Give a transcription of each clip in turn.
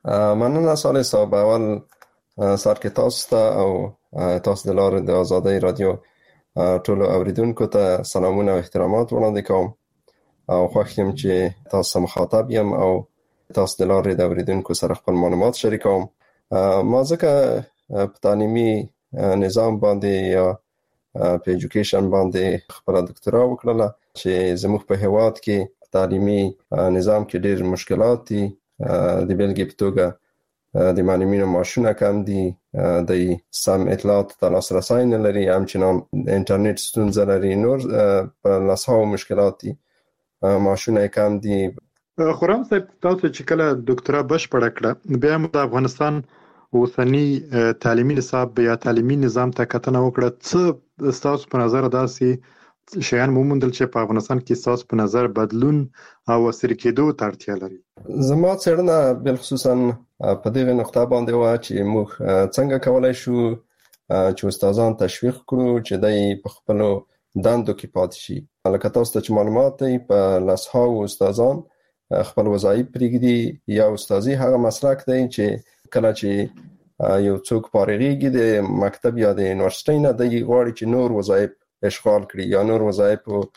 مننه صالح صاحب. اول سر کې تاسو ته او تاسو د لارې د آزادۍ رادیو ټولو اوریدونکو ته سلامونه او احترامات وړاندې کوم او خوښ یم چې تاسو سره مخاطب یم او تاسو د لارې د اوریدونکو سره خپل معلومات شریکوم. ما ځکه په تعلیمي نظام باندې یا په ایجوکیشن باندې خپل ډاکټرا وکړله چې زموږ په هیواد کې تعلیمي نظام کې ډېر مشکلات دي. د بیلګې په توګه د معلمینو معاشونه کم دي، د سم اطلاعات ته لاسرسی نه لري، همچنان انټرنیټ ستونزه لري، نور په لاسهاو مشکلات دي، معاشونه کم دي. خرم صاحب، تاسو چې کله ډاکټرا بشپړه کړه بیا د افغانستان اوسنی تعلیمي نصاب یا تعلیمي نظام ته کتنه وکړه، څه تاسو په نظر داسې شیان مومندل چې په افغانستان کې تاسو په نظر بدلون او عصري کېدو ته اړتیا لري؟ زما څېړنه بالخصوصا په دغه نقطه باندې و چې موږ څنګه کولای شو چې استادان تشویق کړو چې دای په خپل دندو کې پاتې شي. لکه تاسو ته معلومات دی، په لاسهاو استادان خپل وظایف پرېږدي. یا استادي هغه مسلک دی چې کله چې یو څوک فارغېږي د مکتب یا د یونیورسيټۍ نه، دی غواړي چې نور وظایف اشغال کړي یا نور وظایف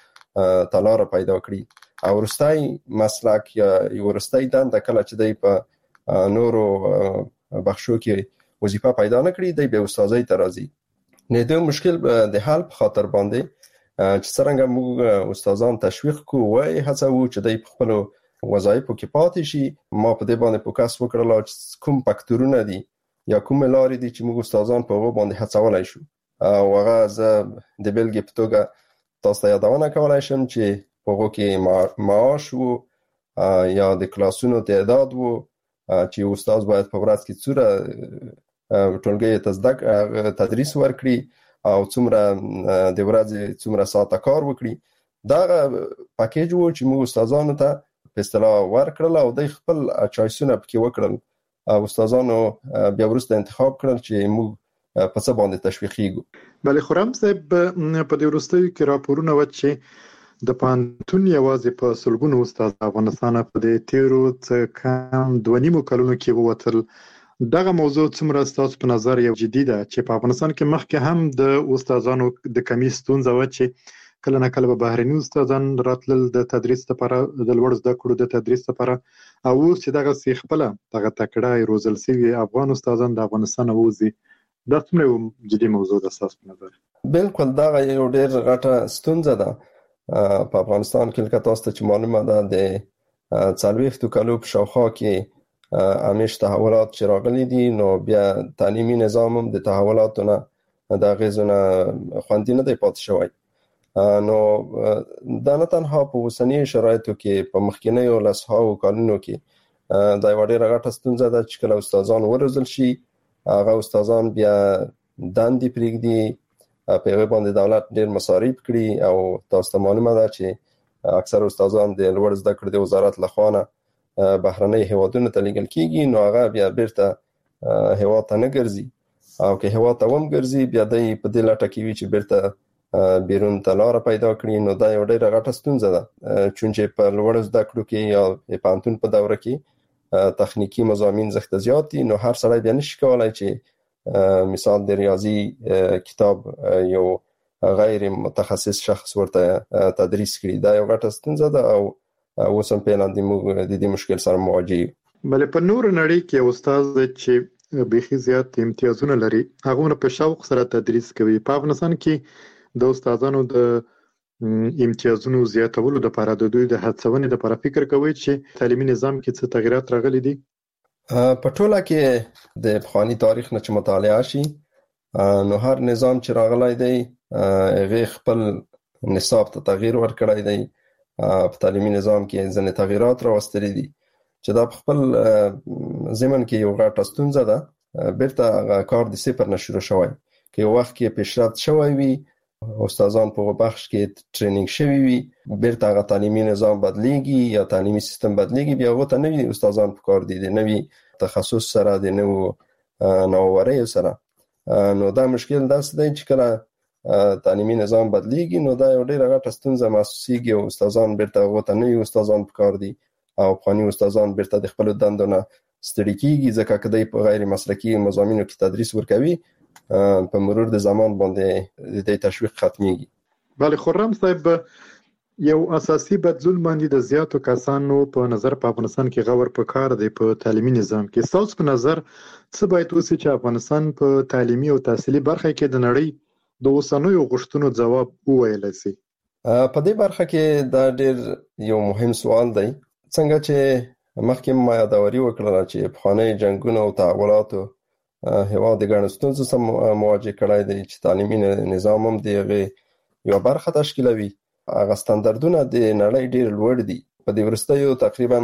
تلاره پیدا کړي. او ورستای مسلک یا ورستای دنده کله چې دی په نورو بخشو کې وظیفه پیدا نه کړي، دی به استادۍ ته راځي. نه د مشکل د حل په خاطر باندې چې څنګه موږ استادان تشویق کوو وای هڅو چې دی په خپل وظایفو کې پاتې شي. ما په دې باندې فوکس وکړل چې کوم فاکتورونه دي یا کوم لارې دي چې موږ استادان په هغه باندې هڅولای شو. او هغه زه د بیلګې په توګه تاسو ته یادونه کولای شم چې په هغه کې معاش وو یا د کلاسونو تعداد وو چې استاد باید په ورځ کې څوره ټولګي ته تدریس ورکړي او څومره د ورځې څومره ساعته کار وکړي. دا پاکیج وو چې موږ استادانو ته په اصطلاح ورکړل او د خپل چوایسونه پکې وکړل او استادانو بیا وروسته انتخاب کړل چې موږ په څه باندې تشویقیږو. بله خرم صاحب، په دې وروستیو کې راپورونه و چې د پوهنتون یوازې په سلګونو استاد افغانستان په دې تیرو څه کم 2.5 کلونو کې ووتل. دغه موضوع څومره ستاسو په نظر یو جدي ده چې په افغانستان کې مخکې هم د استادانو د کمی ستونزه و چې کله نه کله به بهرني استادان راتلل د تدریس لپاره، د لوړ زده کړو د تدریس لپاره، او اوس چې دغه سی خپل دغه تکړه روزل شوي افغان استادان د افغانستان وځي، دا څومره جدي موضوع ده ستاسو په نظر؟ بالکل دا یو ډېر غټه ستونزه ده په افغانستان کې. لکه تاسو ته معلومه ده د 40 کالو په شاوخوا کې همیش تحولات چې راغلي دي، نو بیا تعلیمي نظام هم د تحولاتو نه د اغیزونه خوندي نه دی پاتې شوی. نو دا نه تنها په اوسنی شرایطو کې، په مخکینیو لسهاو کالونو کې دا یو ډېر غټه ستونزه ده چې کله استادان وروزل شي، هغه استادان بیا دندې پرېږدي، په هغه باندې دولت ډېر مصارف کړي او تاسو ته معلومه ده چې اکثر استادان د لوړ زده کړو د وزارت لخوا نه بهرنۍ هیوادونو ته لیږل کیږي، نو هغه بیا بیرته هیواد ته نه ګرځي، او که هیواد ته هم ګرځي بیا دی په دې لټه کې وي چې بیرته بیرون ته لاره پیدا کړي. نو دا یو ډېره غټه ستونزه ده چونچې په لوړ زده کړو کې یا د پوهنتون په دوره کې تخنیکی مضامین زیات زیات دي، نو هر سړی بیا نشي کولای چې مثال د ریاضي کتاب یو غیر متخصص شخص ورته تدریس کړي. دا یو غټه ستونزه ده او اوس هم په لاندې موږ د دې مشکل سره مواجه یو. بلې په نور نړۍ کې استاد چې بيخي زیات امتیازونه لري هغه په شوق سره تدریس کوي. په افغانستان کې د استادانو د امتیازونو زیاتولو لپاره د دوی د هڅونې لپاره فکر کوي چې تعلیمي نظام کې څه تغیرات راغلي دي؟ په ټوله کې د پخوانی تاریخ نه چې مطالعه شي، نو هر نظام چې راغلی دی هغه خپل نصاب ته تغییر ورکړی دی. په تعلیمي نظام کې ځینې تغیرات راوستلي دي چې دا په خپل ضمن کې یو غټه ستونزه ده. بیرته کار د صفر نه شروع شوی، که یو وخت کې پیشرفت شوی وي، استادان په بخش کې ټریننګ شوی وي، بیرته هغه تعلیمي نظام بدلیږي یا تعلیمي سیستم بدلیږي، بیا هغه ته نوي استادان پکار دي د نوي تخصص سره، د نوو نووریو سره. نو دا مشکل داسې دی چې کله تعلیمي نظام بدلیږي نو دا یو ډېره غټه ستونزه محسوسیږي او استادان بیرته هغه ته نوي استادان پکار دي او پخواني استادان بیرته د خپل دندو نه ستړي کیږي ځکه کدی په غیر مسلکي مضامینو کې تدریس ورکوي په مرور د زمان باندې د تشویق ختميږي. بله خرم صاحب یو اساسي بدلون باندې د زیاتو کسانو په نظر په افغانستان کې غور په کار دی په تعلیمي نظام کې. تاسو په نظر څه باید وشي چې افغانستان په تعلیمي او تحصیلي برخه کې د نړۍ د اوسنیو غوښتنو ځواب وویل شي؟ په دې برخه کې دا ډېر یو مهم سوال دی. څنګه چې مخکې ما یادوري وکړه چې پخوانی جنگونو او تحولاتو هیواد د ګڼو ستونزو سره مواجه کړای دی چې تعلیمي نظام هم دغه یو برخه تشکیلوي. هغه ستاندردونه د نړۍ ډېر لوړ دي. په دې وروستیو تقریبا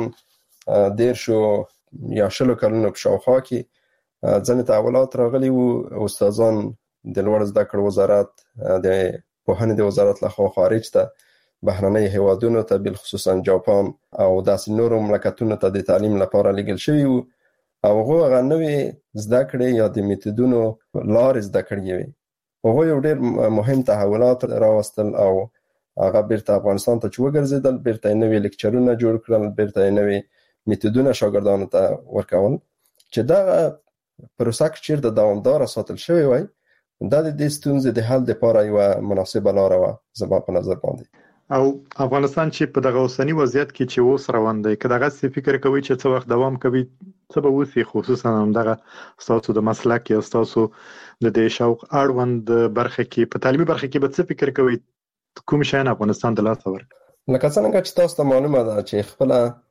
10 یا 20 کلونو په شاوخوا کې ځینې تحولات راغلي وو. استادان د لوړ زده کړو وزارت د پوهنې د وزارت لخوا خارج ته بهرنۍ هیوادونو ته بل خصوصا جاپان او داسې نورو مملکتونو ته د تعلیم لپاره لېږل شوی وو او هغه نوې زده کړې یا د میتودونو لارې زده کړې وي. هغه یو ډېر مهم تحولات راوستل او هغه بیرته افغانستان ته وګرځیدل، بیرته نوې لیکچرونه جوړ کړل، بیرته نوې میتودونه شاګردانو ته ورکول چې دا پروسه چې د دوامدار ساتل شوی وای دا د دې ستونزې د حل لپاره یو مناسبه لار و زما په نظر باندې. او افغانستان چې په دغه اوسنی وضعیت کې چې اوس روان دی که دغه څه فکر کوي چې څه وخت دوام کوي څه به وسی خصوصا هم دغه تاسو د مسلک یا تاسو د دې شوق اړوند برخه کې په تعلیمي برخه کې به څه فکر کوي کوم شان افغانستان د لاس ورک؟ لکه څنګه چې تاسو ته معلومه ده چې خپل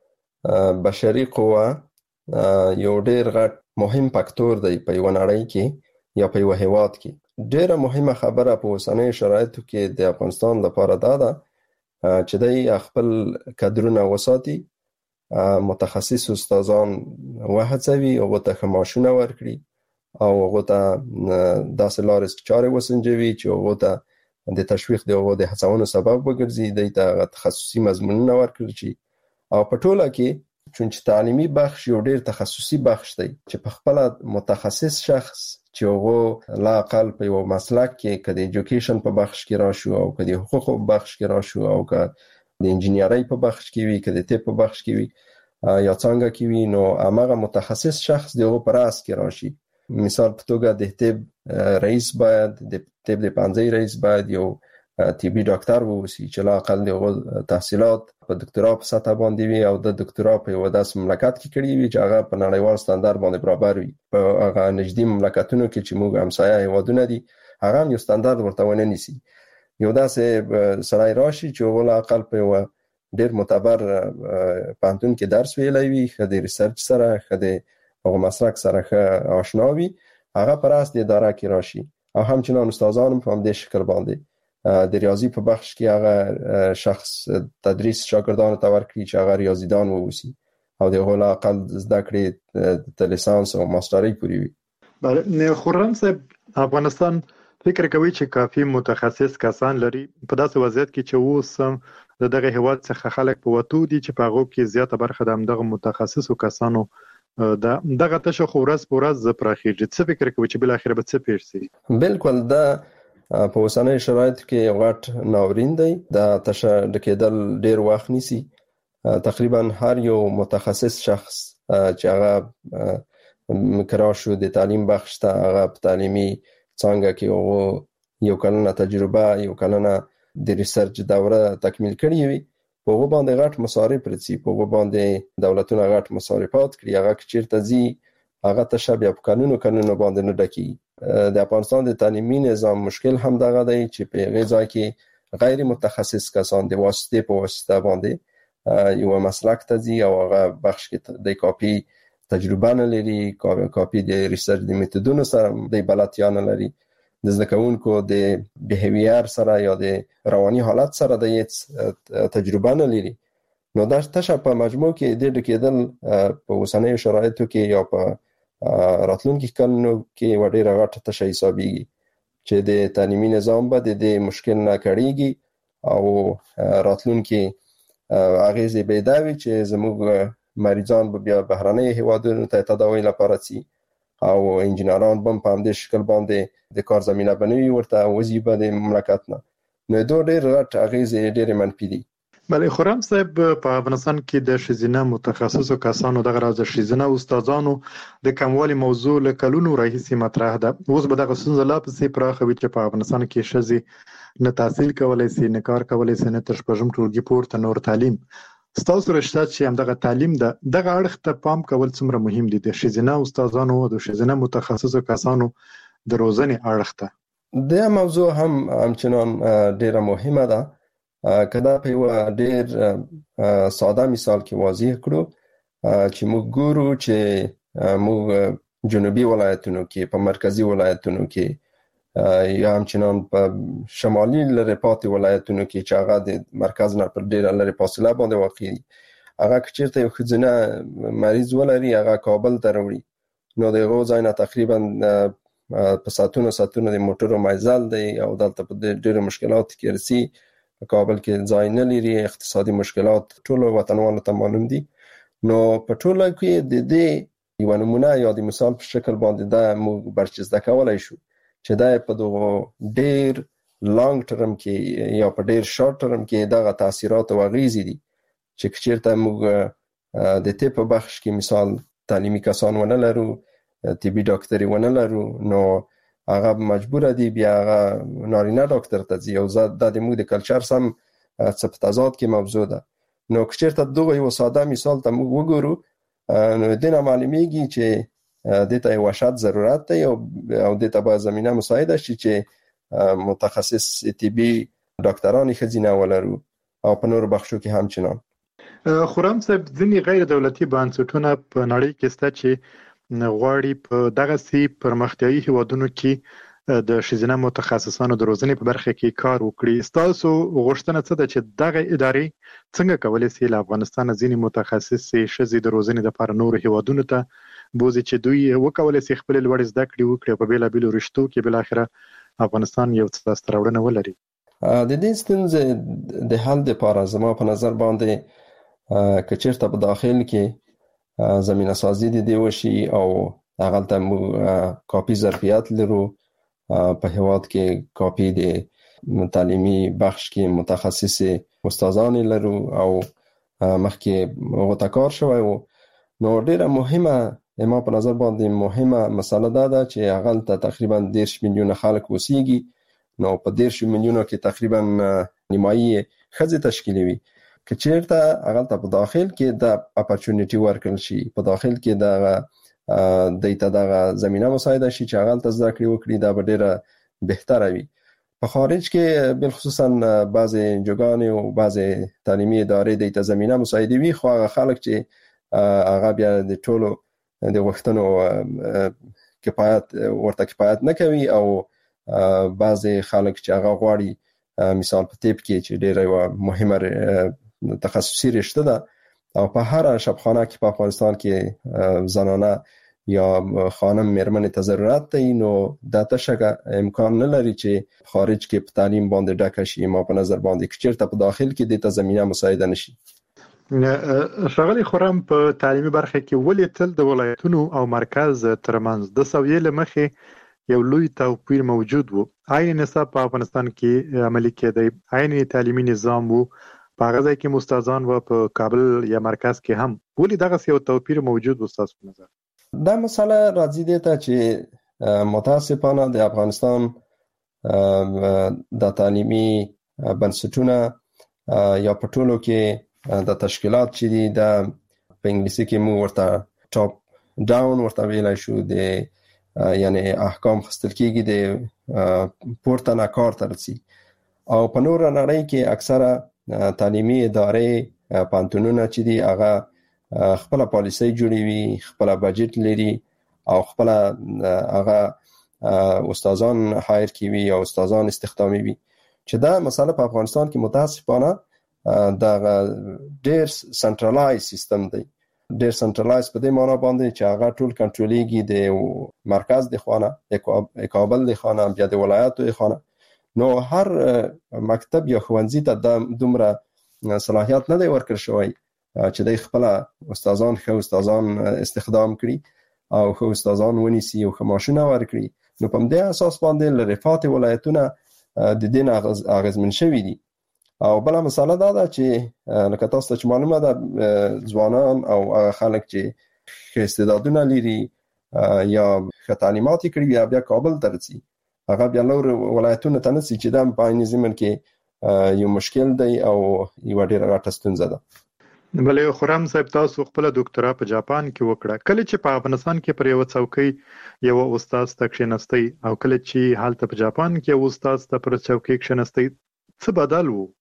بشري قوه یو ډېر غټ مهم فاکتور دی په یو نړۍ کې یا په یو هیواد کې. ډېره مهمه خبره په اوسنۍ شرایطو کې د افغانستان لپاره ده چې د خپل کادرونه وساتي، متخصص استادان وهڅوي او ته خماشونه ورکړي او هغه ته داسې لارې چارې وسنجوي چې هغه ته د تشویق دی او د هڅونې سبب وګرځي، د تخصصي مضمونونه ورکړي شي. او په ټوله کې چې تعلیمي بخش یو ډېر تخصصي بخش دی چې په خپل متخصص شخص چې هغه لا اقل په یو مسلک کې کدي ایجوکیشن په بخش کې راشو او کدي حقوق په بخش کې راشو او که د انجینیرۍ په بخش کې وي کدي طب په بخش کې وي یا څنګه کې وي نو هغه متخصص شخص دی او پر اس کې راشي. مثال په توګه د طب رئیس باید د طب د پنځه رئیس باید یو طبي ډاکټر ووسی چې لا اقل د تحصیلات په دکترا په سطح باندې وي او د دکترا په یو داس مملکت کې کړی وي چې هغه په نړیوال ستاندارد باندې برابر وي. په هغه نږدې مملکتونو کې چې موږ همسایه هیوادونه دي هغه یو ستاندارد ورته ونه نیسي. یو داسې سړی راشي چې لا اقل په یو ډېر معتبر پوهنتون کې درس ویلی وي، خدای ریسرچ سره خدای هغه مسلک سره آشنا وي، هغه پر اس د اداره کې راشي او همچنان استادان په همدې شکل باندې د ریاضي په بخش کې هغه شخص تدریس شاګردانو ته ورکړي چې هغه ریاضیدان ووسی او د هغه اقل زده کړې د لیسانس او ماسترۍ پورې وي. بله خرم صاحب افغانستان فکر کوي چې کافي متخصص کسان لري په داسې وضعیت کې چې اوس دغه هیواد څخه خلک په وټو دي چې په هغه کې زیاته برخه د دغه متخصصو کسانو دغه تشه خورز پورز پراخیږي. څه فکر کوي چې بل اخر به څه پیښ شي؟ بالکل دا په اوسنۍ شرایطو کې غټ ناورین دی. دا تشه ډکېدل ډېر وخت نیسي. تقریبا هر یو متخصص شخص چې هغه کراشو د تعلیم بخش ته هغه په تعلیمي څنګه کې یو کلنه تجربه یو کلنه د ریسرچ دوره تکمیل کړی وي په هغه باندې غټ مصارف پرڅي، په هغه باندې دولتونه غټ مصارفات کړی، هغه چیرته ځي هغه تشبیه په قانونو باندې نه ډکی. د افغانستان د تعلیمي نظام مشکل هم دغه دی چې په غذا کې غیر متخصص کسان د واسطه په واسطه باندې یو مسلک ته ځي او هغه بخش کې د کاپی تجربه نه لري، کاپی د ریسرچ د میتودونو سره د بلدتیا نه لري، د ځکهونکو د بیهیویر سره یا د رواني حالت سره د هیڅ تجربه نه لري. نو دا تشه په مجموع کې د کېدل په اوسنۍ شرایطو کې یا په راتلونکي کلونو کې وړي راغټه تشه حسابيږي چې د تعلیمي نظام به د مشکل نه کړيږي او راتلونکي اغیزې به دا وي چې زموږ مریضان به بیا بهرنۍ هیوادونو ته تداوی لپاره سي او انجینران هم په همدې شکل باندې د کار زمينه بنوي ورته وظیفه د مملکت نه. نو دوه ډېر غټ اغیزې ډېر منفي دي. بله خورم صاحب په افغانستان کې د ښځینه متخصصو کسانو دغه راز د ښځینه استادانو د کموالي موضوع له کلونو راهیسې مطرح ده. اوس به دغه ستونزه لا پسې پراخه وي چې په افغانستان کې ښځې نه تحصیل کولی شي، نه کار کولی شي، نه تر شپږم ټولګي پورته نور تعلیم. ستاسو رشته چې همدغه تعلیم ده، دغه اړخ ته پام کول څومره مهم دي د ښځینه استادانو او د ښځینه متخصصو کسانو د روزنې اړخ ته؟ د موضوع هم همچنان ډیره مهمه ده. کدا په یو ډیر ساده مثال کې واضح کړو چې موږ ګورو چې موږ جنوبي ولایتونو کې، په مرکزی ولایتونو کې یا همچنان په شمالي لرې پاتې ولایتونو کې چې هغه د مرکز نه پر ډیره لرې فاصله باندې واقع دي، هغه که چیرته یو ښځینه مریض ولري هغه کابل ته راوړي، نو د هغو ځای نه تقریبا په ساعتونو د موټرو مزل دی او دلته په ډیرو مشکلات کې رسي. کابل کې ځای نه لري، اقتصادي مشکلات ټول وطنوالو ته معلوم دي. نو په ټوله کې د دې یو نمونه یا د مثال په شکل باندې دا موږ برچسته کولای شو چې دا په دغه ډیر لانګ ټرم کې یا په ډیر شارټ ټرم کې دغه تاثیرات او اغیزې دي چې چیرته موږ د طب په بخش کې مثال تعلیمي کسان ونه لرو، طبي ډاکټري ونه لرو، نو هغه مجبور دي بیا هغه نارینه ډاکټر ته ځي او د موږ د کلچر سم څه په تضاد کې موضوع ده. نو که چیرته دغه یو ساده مثال ته موږ وګورو، نو دینه معلومیږي چې دته یو شرط ضرورت دی او دته باید زمينه مساعده شي چې متخصص طبي ډاکټران ښځینه ولرو او په نور بخشو کې همچنان. خورم صاحب ځینې غیر دولتي بنسټونه په نړۍ کې شته چې غواړي په دغه سي پرمختیایي هیوادونو کې د ښځینه متخصصانو د روزنې په برخه کې کار وکړي. ستاسو غوښتنه څه ده چې دغه ادارې څنګه کولی شي له افغانستان ځینې متخصصې ښځې د روزنې لپاره نورو هیوادونو ته بوځي چې دوی وکولی شي خپل لوړ زده کړې وکړي په بیلابیلو رشتو کې بل اخره افغانستان یو څه لاسته راوړنه ولري؟ د دې ستونزې د حل لپاره زما په نظر باندې که چیرته په داخل کې زمینه سازی دی وشي او هغه ته کاپی ظرفیت لرو، په هیواد کې کاپی د تعلیمي بخش کې متخصص استادان لرو او مخکې هغه کار شوی و. نو ډیره مهمه ما په نظر باندې مهمه مسله ده چې هغه ته تقریبا 10 میلیون خلک وسیږي. نو په 10 میلیونو کې تقریبا نیمایي ښځې تشکیلوي. که چیرته هغه ته په داخل کې د اپورچونټی ورکړل شي، په داخل کې د دیتا دغه زمينه مساعده شي چې هغه ته زده کړې وکړي، دا به ډیره بهتره وي. په خارج کې بالخصوصا بعضی جوګان او بعضی تعلیمي ادارې دیتا زمينه مساعده وي، خو هغه خلک چې هغه بیا د ټولو د وختونو کفایت نه کوي او بعضی خلک چې هغه غواړي مثال په طب کې چې ډیره مهمه تخصصي رشته ده او په هر شبخانه کې په افغانستان کې زنانه یا خانم میرمن ته ضرورت دی، نو د تشګه امکان نه لري چې خارج کې په تعلیم باندې ډکه شي. ما په نظر باندې چې چیرته په داخل کې د زمينه مساعده نشي. ښاغلي خورم په تعلیمي برخه کې ولې تل د ولایتونو او مرکز ترمنځ د سویې لمخې یو لوی توپیر موجود وو؟ عین نصاب په افغانستان کې عملي کېدی، عین تعلیمي نظام وو، په هغه ځای کې مستادان و په کابل یا مرکز کې هم، ولې دغه یو توپیر موجود و ستاسو په نظر؟ دا مسله راځي دی ته چې متاسفانه د افغانستان د تعلیمي بنسټونه یا په ټولو کې د تشکیلات چې دي د په انګلیسي کې مو ورته ټاپ ډاون ورته ویلای شو، د یعنی احکام خستل کېږي د پورته نه کار ته رسي. او په نور نړۍ کې اکثره تعلیمي ادارې پانتونونه چې دي هغه خپل پالیسي جوړوي، خپل بجټ لري او خپل هغه استادان هایر کوي او استادان استخدامي وي. چې دا مسله په افغانستان کې متاسفانه دا ډیر سنټرلایز سیستم دی. ډیر سنټرلایز په دې معنی باندې چې هغه ټول کنټرولېږي د مرکز د خانه، کابل د خانه، بیا د ولایتو د خانه. نو هر مکتب یا ښوونځي ته د دومره صلاحیت نه دی ورکړل شوی چې د خپل استادان ښه استادان استخدام کړي او ښه استادان ونیسي او ښه ماشونه ورکړي. نو په دې اساس باندې لرفات ولایتونه د دین اغیزمن شوي دي او بل مسله دا چې لکه تاسو ته معلومه ده ځوانان او خلک چې استعدادونه لري یا تعلیمات کړي بیا کابل ته رسي هغه بیا نور ولایتونو ته نسي چې دا په عین زمن کې یو مشکل دی او یو ډیر غټه ستونزه ده. بلې خرم صاحب تاسو خپل ډاکټرا په جاپان کې وکړه کله چې په افغانستان کې پر یو څوکۍ یو استاد تکشنستي او کله چې حالت په جاپان کې یو استاد ته پر څوکۍ کښنستي څه بدل وو؟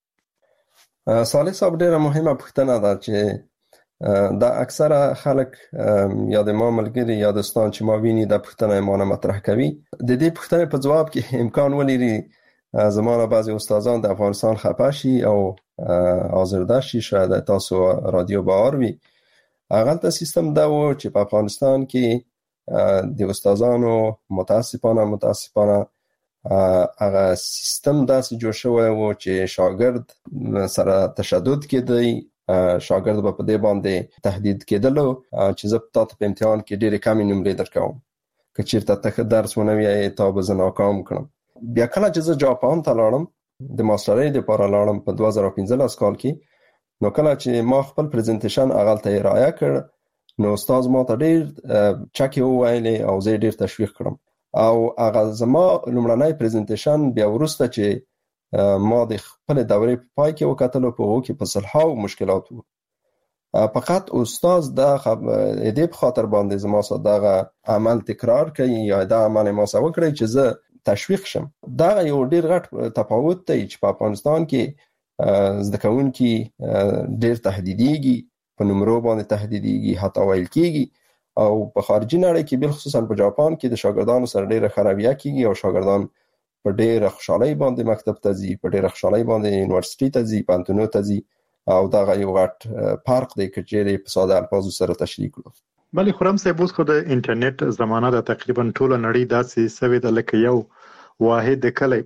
صالح صاحب ډیره مهمه پوښتنه ده چې دا اکثره خلک یا د ما ملګری یا دوستان چې ما ویني دا پوښتنه ما نه مطرح کوي. د دې پوښتنې په جواب کې امکان ولري زموږ بعضي استادان د افغانستان خپه شي او حاضر شي شاید تاسو رادیو باور وي. هغه سیستم دا و چې په افغانستان کې د استادانو متاسفانه هغه سیستم داسې جوړ شوی و چې شاګرد سره تشدد کېدی شاګرد په دې باندې تهدید کېدلو چې زه تاسو په امتحان کې ډېر کم نمرې درکوم که چیرته ته درس ونه وایې تا به زه ناکام کړم. بیا کله چې زه جاپان ته لاړم د ماسترۍ لپاره لاړم په 2015 کال کې نو کله چې ما خپل پریزنټیشن هغه رایه کړ نو استاد ما ته ډېر چکه وویلې او زه ډېر تشویق کړم او هغه زما لومړنی پریزنټیشن بیا ورسته چې ما د خپل دورې په پای کې وکتل په هغه کې په صلحاو مشکلات وو. فقط استاد دا دې په خاطر باندې زما سره دا عمل تکرار کوي یا دا عمل ما سره وکړي چې زه تشویق شم. دا یو ډیر غټ تفاوت دی چې په افغانستان کې زده کوونکي ډیر تهدیديږي په نمرو باندې تهدیديږي حتی ویل کېږي او په خارجي نړۍ کې بل خصوصا په جاپان کې د شاګردانو سره ډیره خرابیه کېږي او شاګردان په ډېر خوشحالي باندې مکتب ته ځي په ډېر خوشحالي باندې یونیورسيټي ته ځي پانتونو ته ځي او دا یو غټ فرق دی چې په ساده الفاظو سره تشریح کړو. بلې خرم صاحب اوس خو د انټرنیټ زمانہ د تقریبا ټوله نړۍ داسې سوي د لکه یو واحد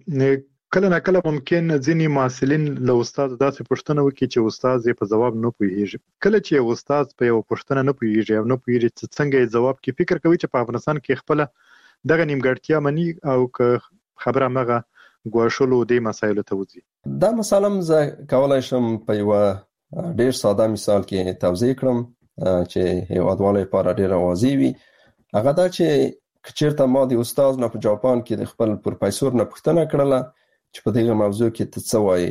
کله نه کله ممکن ځینی محصلین له استاد داسې پوښتنه وکړي چې استاد یې په جواب نه پوهیږي. کله چې استاد په یو پوښتنه نه پوهیږي او نه پوهیږي چې څنګه یې جواب کې فکر کوي چې په افغانستان کې خپل دغه نیمګړتیا مني او خبره مغه غوښلو د مسایلو ته وځي. دا مثلا زه کولای شم په یو ډیر ساده مثال کې توضیح کړم چې هیوادواله لپاره ډیر واضح وي. هغه دا چې چیرته ما د استاد نه په جاپان کې د خپل پروفیسور نه پوښتنه کړله چې په دغه موضوع کې څه وایي.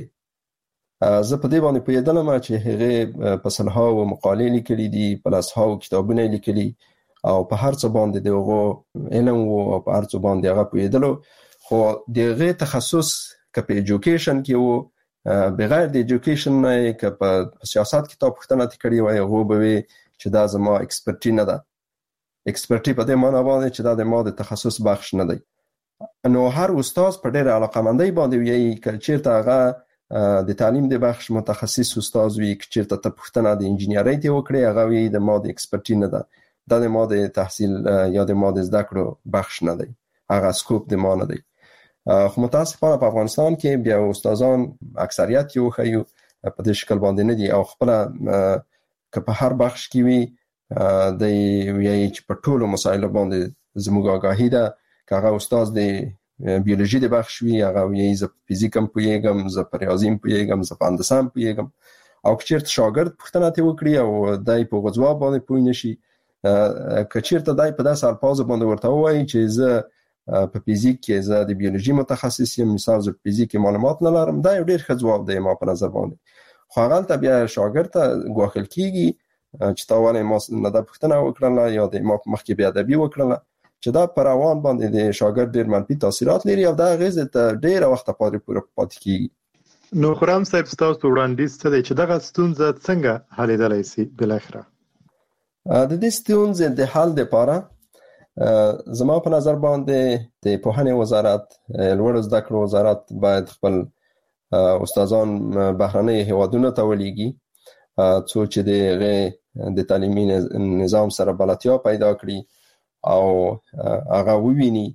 زه په دې باندې پوهیدلم چې هغه په سلهاو مقالې لیکلي دي په لاسهاو کتابونه لیکلي او په هر څه باندې دغه علم او په هر څه باندې هغه پوهیدلو خو دغه تخصص که په ایجوکیشن کې وو بغیر د ایجوکیشن نه که په سیاست کې تاسو پوښتنه کړې وای هغه به چې دا زما ایکسپرټی نه ده. ایکسپرټی په دې معنی باندې چې دا د ما د تخصص بخش نه دی. نو هر استاد په ډېر علاقمندۍ باندې وایي چې چیرته هغه د تعلیم د بخش متخصص استاد وي چې چیرته ته پوښتنه د انجینرۍ ته وکړي هغه وی د ما د ایکسپرټی نه ده. دا د ما د تحصیل یا د ما د زده کړو بخش نه دی. هغه سکوپ د ما نه دی. خو متاسفانه په افغانستان کې بیا استادان اکثریت یو خیو په دې شکل باندې نه دي او خپل که په هر بخش کې وي د ویای چې په ټولو مسایلو باندې زموږ آگاهی ده که هغه استاد د بیولوژي د بخش وي هغه ویای زه په فزیکم پوهیږم زه په ریاضیم پوهیږم زه په هندسه پوهیږم او که چیرته شاګرد پوښتنه ته وکړي او دای په جواب باندې پوه نشي که چیرته دای په داس الفاظ باندې ورته وایي چې زه په فزیک کې زه د بیولوژي متخصص یم مثال زه په فزیک معلومات نه لرم دا یو ډیر ښه جواب دی ما په نظر باندې. خو هغه ته بیا شاګرد ته غوښل کیږي چې تا ولې ما نه د پوښتنه وکړله یا د ما مخکې بیا ادبي وکړله چې دا پر روان باندې د شاګرد ډیر منفي تاثیرات لري او دا غیزه ته ډیر وخت پاتې کیږي. نو خرم صاحب تاسو وړاندیز څه دی چې دغه ستونزه څنګه حلېدلای شي بل اخره؟ د دې ستونزې د حل لپاره زما په نظر باندې د پوهنې وزارت لوړ زده کړو وزارت باید خپل استادان بهرنۍ هیوادونو ته ولېږي څو چې د تعلیمي نظام سره بلدتیا پیدا کړي او هغه وویني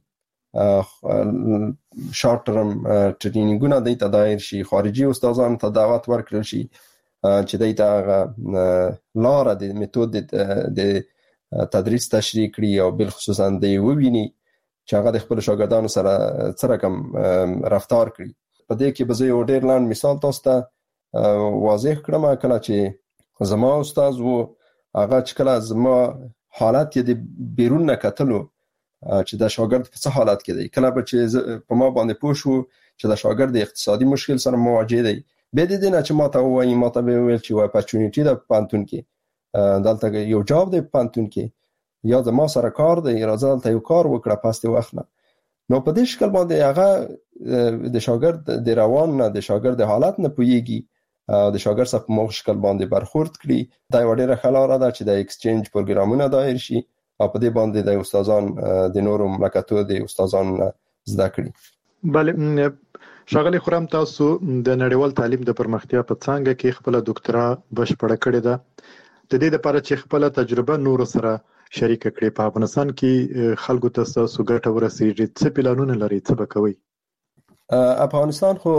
شارټ ترم ټرینینګونه د ته دایر شي خارجي استادان ته دعوت ورکړل شي چې د ته لار د میتود د تدریس تشریح کړي او بل خصوصا د وویني چې هغه د خپل شاګردانو سره څه رقم رفتار کړي. په دې کې به زه یو ډیر لاند مثال تاسو ته واضح کړم کله چې زما استاد وو هغه چې کله زما حالت یې د بیرون نه کتلو چې د شاګرد په څه حالت کې دی کله به چې په ما باندې پوه شو چې د شاګرد اقتصادي مشکل سره مواجه دی به دې نه چې ماته وایي ماته به ویل چې اپورچونټی د پانتون کې دلته یو جاب دی پانتون کې یا د ما سره کار دی راځه دلته یو کار وکړه پاسته وخت نه نو په دې شکل باندې هغه د شاګرد د روان نه د شاګرد حالت نه پويږي د شاګرد سره په موږ شکل باندې برخورد کړي دا یو ډیره خلاره ده چې د ایکسچینج پروګرامونه دایر شي او په دې باندې د استادان د نورو مملکتو د استادان زده کړي. بله ښاغلي خرم تاسو د نړیوال تعلیم د پرمختیا په څانګه کې خپل ډاکټرا بشپړه کړې ده د دې لپاره چې خپل تجربه نور سره شریک کړي په افغانستان کې خلکو ته تاسو ګټه ورسیږي څه پلانونه لري څه وکوي؟ افغانستان خو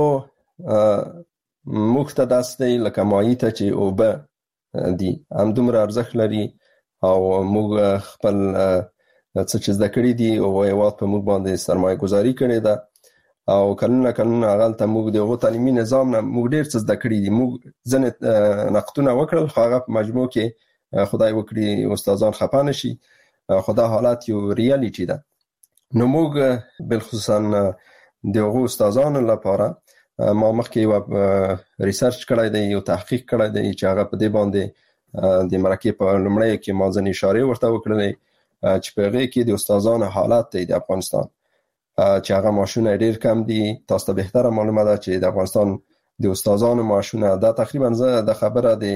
مختدس دی لکه مایي ته چې اوبه دي هم دومره ارزښت لري او موږ خپل څه چې زده کړی دي او هیواد په موږ باندې سرمایه گذاري کړې ده او کلونه هغه ته موږ دغه تعلیمي نظام نه موږ ډیر څه زده کړی دي موږ ځنه نقطونه وکړل خو هغه په مجموع کې خدای وکړي استادان خپانه شي خدا حالت یو ریالیټی ده نو موږ بالخصوصا دغه استادانو لپاره ما مخکې یو ریسرچ کړی دی یو تحقیق کړی دی چې هغه په دې باندې د مرکه په لمړی کې ما ځنې اشاره ورته وکړلې چې په هغه کې د استادانو حالت دی د افغانستان چې هغه معاشونه ډیر کم دي تاسو ته بهتره معلومه ده چې د افغانستان د استادانو معاشونه دا تقریبا د خبره د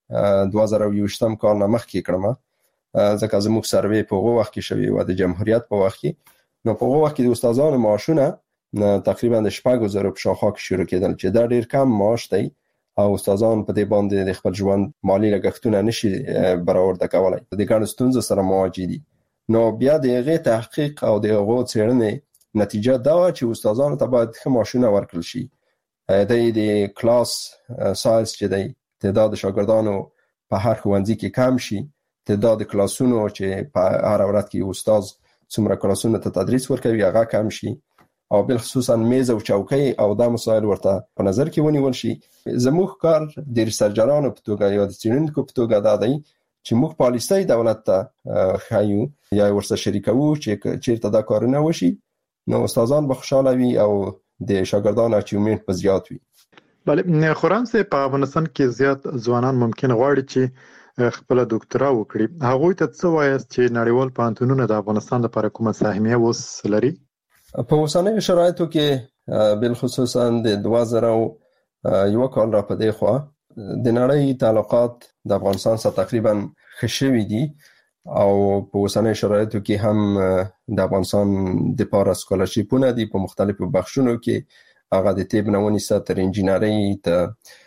2020 کال نه مخکې کړم ځکه زموږ سروې په هغه وخت کې شوی و د جمهوریت په وخت کې نو په هغه وخت کې د استادانو معاشونه تقریبا د 8,000 په شاخه کې شروع کېدل چې دا ډیر کم معاش دی او استادان په دې باندې د خپل ژوند مالی لګښتونه نشي برابر کولای د ګڼ ستونزو سره مواجه دي نو بیا د هغه تحقیق او د هغه څېړنې نتیجه دا چې استادانو ته باید ښه معاشونه ورکړل شي د کلاس سایز چې دی تعداد شاګردانو په هر ښوونځي کې کم شي تعداد کلاسونو چې په هر ورځ کې استاد څومره کلاسونو ته تدریس ورکوي هغه کم شي او بل خصوصا میز او چوکۍ او د مسایل ورته په نظر کې ونیول شي زموږ کار د ریسرچرانو په توګه یا د څېړونکو په توګه دا دی چې موږ پالیسي دولت ته خایو یا ورسره شریکو چې چیرته دا کارونه وشي نو استادان به خوشاله وي او د شاګردانو اچیومنت په زیات وي. بله خوران سه په افغانستان کې زیات ځوانان ممکن غواړي چې خپل ډاکټرا وکړي هغه ته څه وایي چې نړیوال پوهنتونونه د افغانستان لپاره کومه سهمیه وس لري؟ په اوسنیو شرایطو کې بل خصوصا د 2001 کال را پدې خو د نړۍ تعلقات د افغانستان سره تقریبا خشوي دي او په اوسنیو شرایطو کې هم د افغانستان د پاره سکالرشیپونه دي په مختلفو بخشونو کې هغه د طب نه ونیسه تر انجینری ته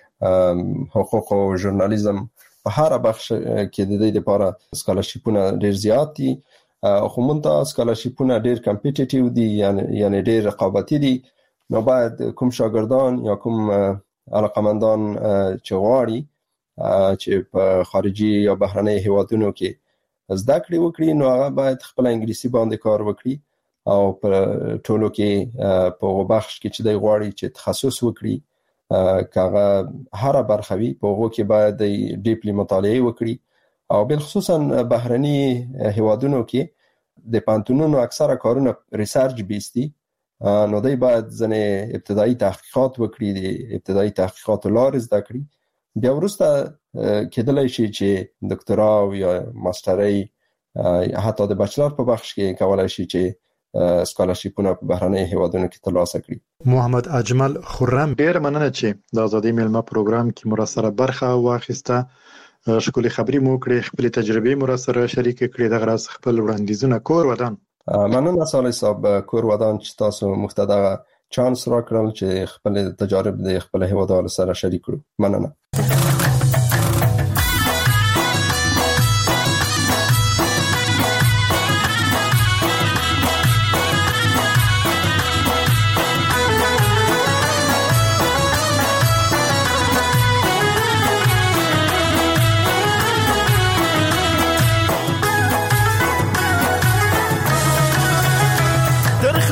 حقوق او ژورنالیزم په هر بخش کې د دې لپاره سکالرشیپونه ډیر زیات دي خو مونږه سکالرشیپونه ډیر کمپټیټیو دي یعنی ډیر رقابتي دي نو باید کوم شاګردان یا کوم علاقمندان چې غواړي چې په خارجي یا بهرنۍ هیوادونو کې زده کړې وکړي نو هغه باید خپل انګلیسي باندې کار وکړي او په ټولو کې په بخش کې چې د غواړي چې تخصص وکړي کاغه هر برخه وي په هغه کې باید ډیپلی مطالعه وکړي او بل خصوصا بهرني هیوادونو کې د پانتونونو اکثره کارونه ریسرچ بیستی نو دوی باید ځنه ابتدایي تحقیقات وکړي د ابتدایي تحقیقات لارې زده کړي بیا وروسته کېدلای شي چې ډاکټرا او یا ماسترۍ حتی د بچلر په بخش کې کولای شي چې سکالرشیپونه په بهرنۍ هیوادونو کې ترلاسه کړي. محمد اجمل خرم ډیر مننه چې د ازادي میلمه پروګرام کې مرسته برخه واخیسته شکل خبري مو کړې خپل تجربې مرسته شریک کړې د غراس خپل وړاندیزونه کور ودان مننه صالح صاحب کور ودان چې تاسو مختدغه چانس راکړل چې خپل تجارب د خپل هیوادوالو سره شریک کړو مننه.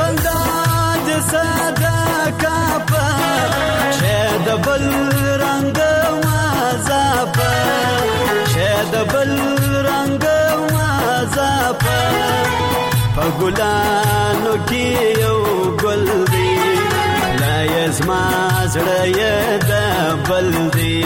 بل رنگ په ګلانو کې یو ګل دی لا یزما زړه یې د بل دی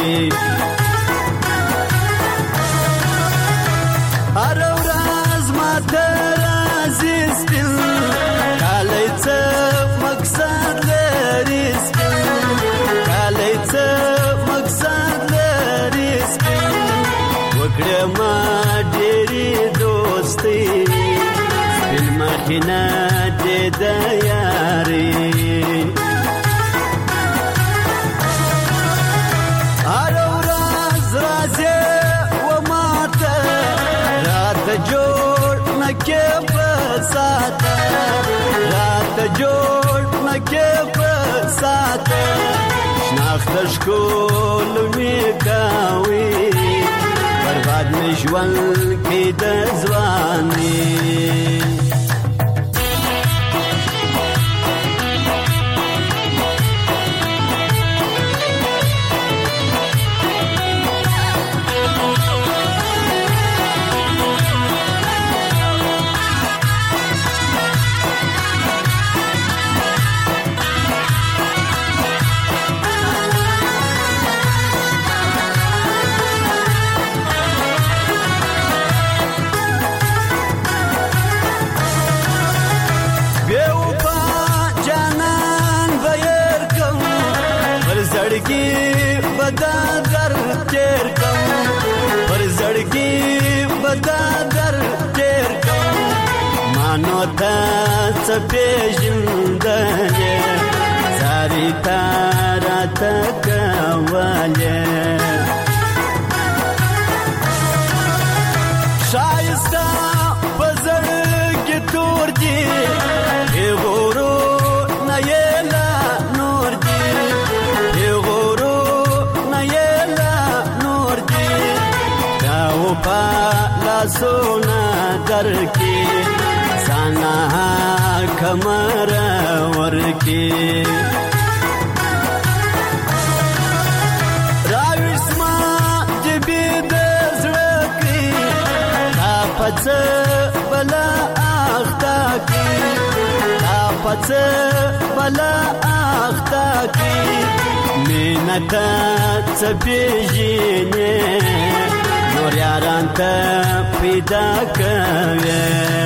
هر ورځ ماته راځي سپین کالی څه مقصد لري سپین کالی څه مقصد لري سپین وکړه ما ډېرې دوستي سپین مخینه دې د یاري هر ورځ راځي و ماته راته جوړ نکې په ساته راته جوړ نکې په ساته شناخته ښکل مې کوي برباد مې ژوند کې د ځواني بدا در تیر کم پر زړګي بدا در تیر کم مانو تا څه پیژندلې ساري تارا تکواله شایسته په زړګي تور دي غورو نه یلا نور دي پالا سونا درکی سانا کمر ورکی راویسما جبی دزرکی تاپچ بلا آختا کی تاپچ بلا آختا کی مینتا چپیجینه نور یاران ته پیدا کوي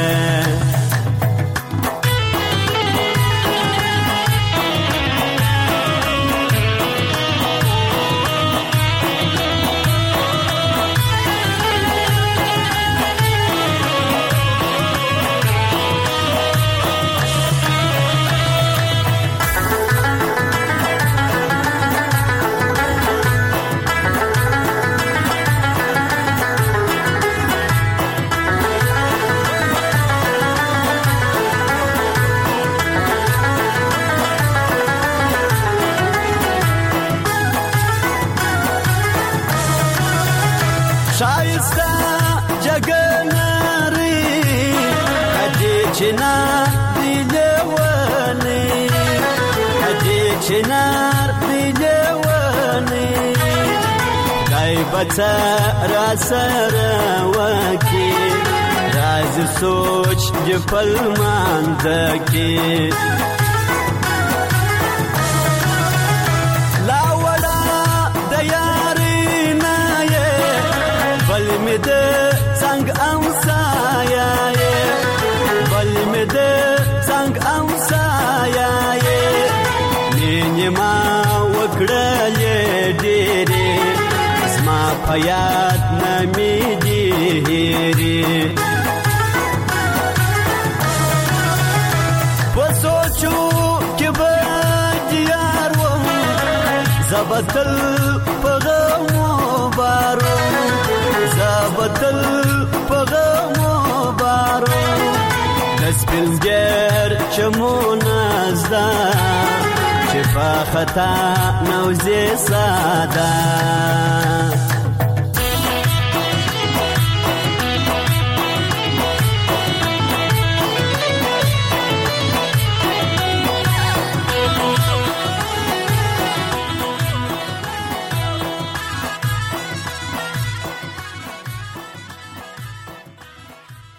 شایسته جګناري کدي چنار دی لونی کدي چنار دی لونی گای بچا را سره وکی راز سوچ جپل ماندکی بل څنګ امسایا بل مې د څنګ امسایا نیما وکړلې ډېرې زما په یاد نه مې ډېرې په سوچو کې به دیار وم زبتل په غمو بارو زبتل په غمو بارو دسپلګر چمونه زدا چې په خطا نوځي ساده